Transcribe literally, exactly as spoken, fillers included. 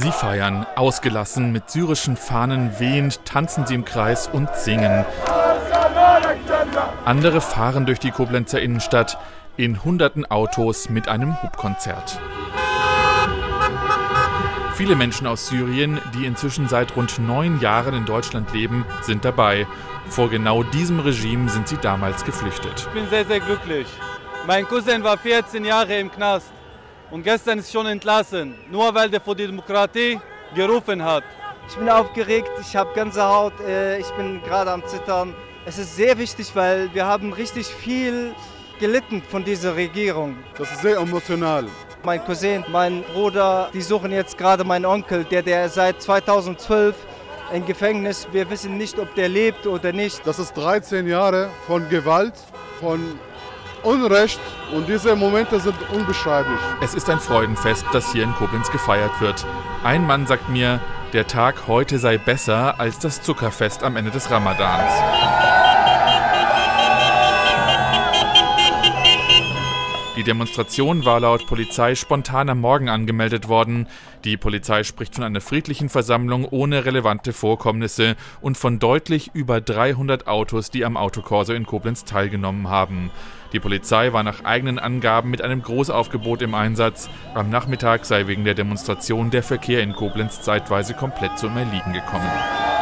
Sie feiern, ausgelassen, mit syrischen Fahnen wehend, tanzen sie im Kreis und singen. Andere fahren durch die Koblenzer Innenstadt in hunderten Autos mit einem Hupkonzert. Viele Menschen aus Syrien, die inzwischen seit rund neun Jahren in Deutschland leben, sind dabei. Vor genau diesem Regime sind sie damals geflüchtet. Ich bin sehr, sehr glücklich. Mein Cousin war vierzehn Jahre im Knast und gestern ist schon entlassen, nur weil der für die Demokratie gerufen hat. Ich bin aufgeregt, ich habe Gänsehaut, ich bin gerade am Zittern. Es ist sehr wichtig, weil wir haben richtig viel gelitten von dieser Regierung. Das ist sehr emotional. Mein Cousin, mein Bruder, die suchen jetzt gerade meinen Onkel, der, der seit zweitausendzwölf im Gefängnis. Wir wissen nicht, ob der lebt oder nicht. Das ist dreizehn Jahre von Gewalt, von Unrecht und diese Momente sind unbeschreiblich. Es ist ein Freudenfest, das hier in Koblenz gefeiert wird. Ein Mann sagt mir, der Tag heute sei besser als das Zuckerfest am Ende des Ramadans. Die Demonstration war laut Polizei spontan am Morgen angemeldet worden. Die Polizei spricht von einer friedlichen Versammlung ohne relevante Vorkommnisse und von deutlich über dreihundert Autos, die am Autokorso in Koblenz teilgenommen haben. Die Polizei war nach eigenen Angaben mit einem Großaufgebot im Einsatz. Am Nachmittag sei wegen der Demonstration der Verkehr in Koblenz zeitweise komplett zum Erliegen gekommen.